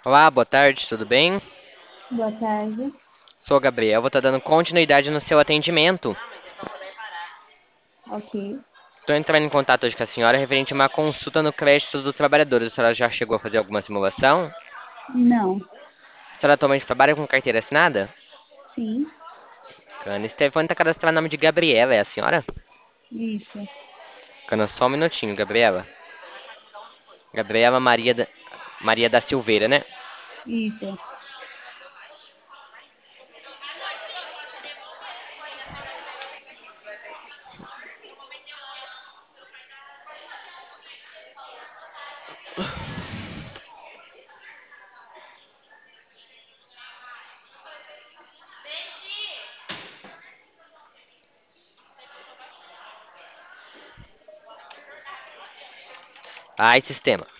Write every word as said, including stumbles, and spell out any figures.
Olá, boa tarde, tudo bem? Boa tarde. Sou o Gabriel, vou estar dando continuidade no seu atendimento. Ok. Estou entrando em contato hoje com a senhora referente a uma consulta no crédito dos trabalhadores. A senhora já chegou a fazer alguma simulação? Não. A senhora atualmente trabalha com carteira assinada? Sim. Bacana. Esse telefone está cadastrado no nome de Gabriela, é a senhora? Isso. Bacana, só um minutinho, Gabriela. Gabriela Maria da, Maria da Silveira, né? Isso. Ai, sistema.